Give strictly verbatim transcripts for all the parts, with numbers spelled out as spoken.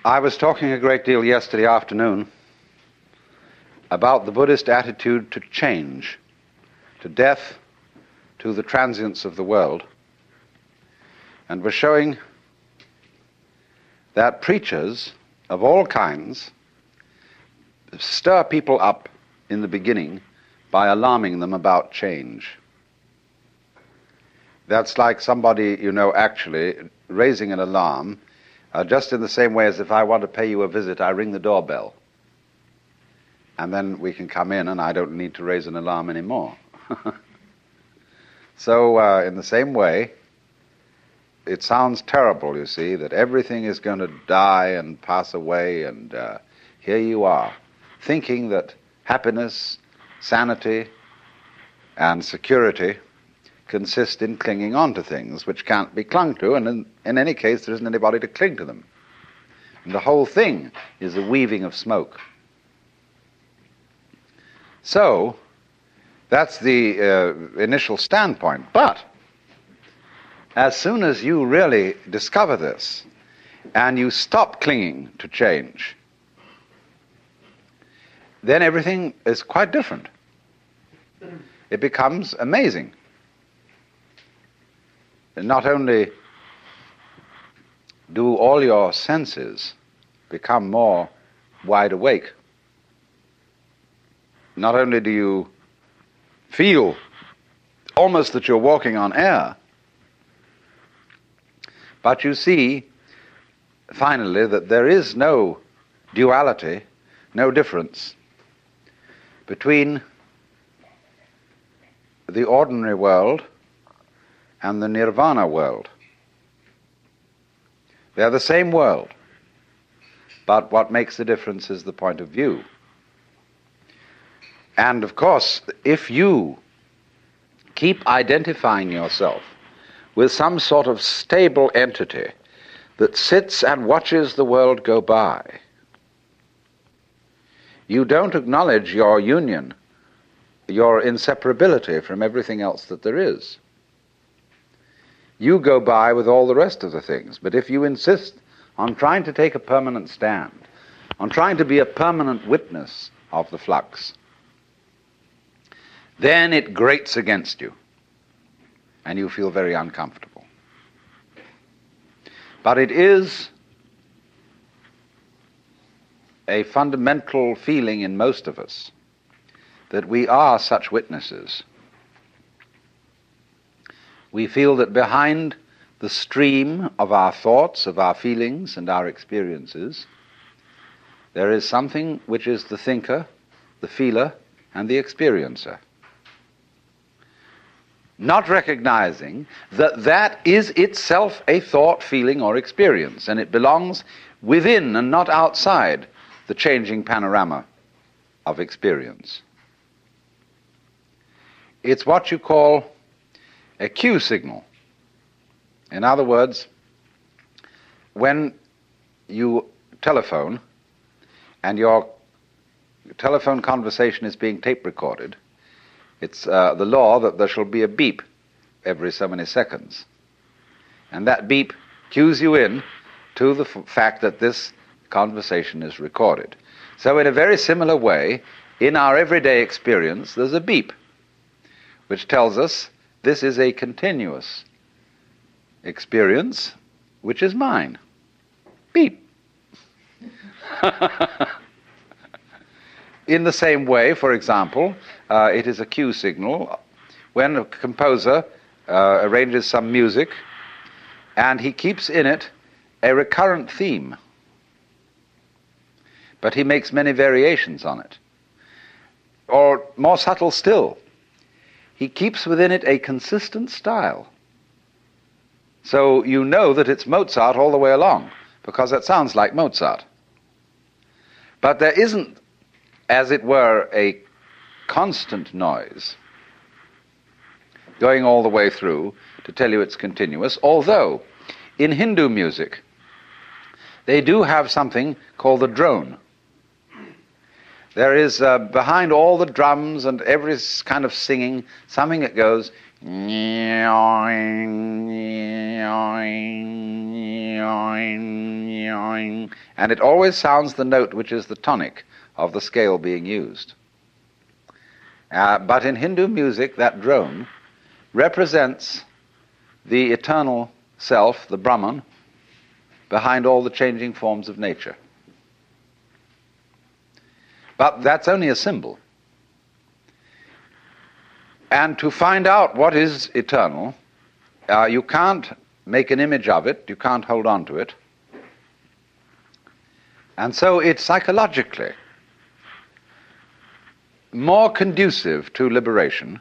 I was talking a great deal yesterday afternoon about the Buddhist attitude to change, to death, to the transience of the world, and was showing that preachers of all kinds stir people up in the beginning by alarming them about change. That's like somebody, you know, actually raising an alarm, uh, just in the same way as if I want to pay you a visit, I ring the doorbell. And then we can come in and I don't need to raise an alarm anymore. So uh, in the same way, it sounds terrible, you see, that everything is going to die and pass away, and uh, here you are, thinking that happiness, sanity, and security consist in clinging on to things which can't be clung to, and in, in any case there isn't anybody to cling to them. And the whole thing is a weaving of smoke. So, that's the uh, initial standpoint. But, as soon as you really discover this, and you stop clinging to change, then everything is quite different. It becomes amazing. And not only do all your senses become more wide awake, not only do you feel almost that you're walking on air, but you see, finally, that there is no duality, no difference between the ordinary world and the nirvana world. They're the same world, but what makes the difference is the point of view. And of course, if you keep identifying yourself with some sort of stable entity that sits and watches the world go by, you don't acknowledge your union, your inseparability from everything else that there is. You go by with all the rest of the things, but if you insist on trying to take a permanent stand, on trying to be a permanent witness of the flux, then it grates against you, and you feel very uncomfortable. But it is a fundamental feeling in most of us that we are such witnesses. We feel that behind the stream of our thoughts, of our feelings, and our experiences, there is something which is the thinker, the feeler, and the experiencer. Not recognizing that that is itself a thought, feeling, or experience, and it belongs within and not outside the changing panorama of experience. It's what you call a cue signal. In other words, when you telephone and your telephone conversation is being tape recorded, it's uh, the law that there shall be a beep every so many seconds. And that beep cues you in to the f- fact that this conversation is recorded. So in a very similar way, in our everyday experience, there's a beep which tells us this is a continuous experience which is mine. Beep. In the same way, for example, uh, it is a cue signal when a composer uh, arranges some music and he keeps in it a recurrent theme, but he makes many variations on it. Or more subtle still, he keeps within it a consistent style. So you know that it's Mozart all the way along, because it sounds like Mozart. But there isn't, as it were, a constant noise going all the way through to tell you it's continuous, although in Hindu music they do have something called the drone. There is uh, behind all the drums and every kind of singing something that goes, and it always sounds the note which is the tonic of the scale being used. Uh, but in Hindu music, that drone represents the eternal self, the Brahman, behind all the changing forms of nature. But that's only a symbol. And to find out what is eternal, uh, you can't make an image of it, you can't hold on to it. And so it's psychologically more conducive to liberation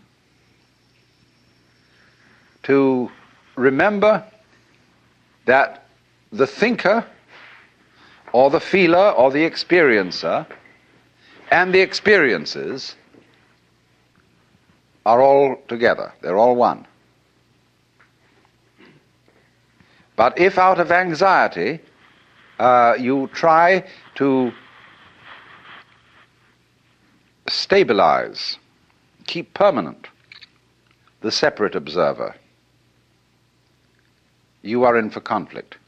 to remember that the thinker or the feeler or the experiencer and the experiences are all together. They're all one. But if out of anxiety uh, you try to stabilize, keep permanent the separate observer, you are in for conflict.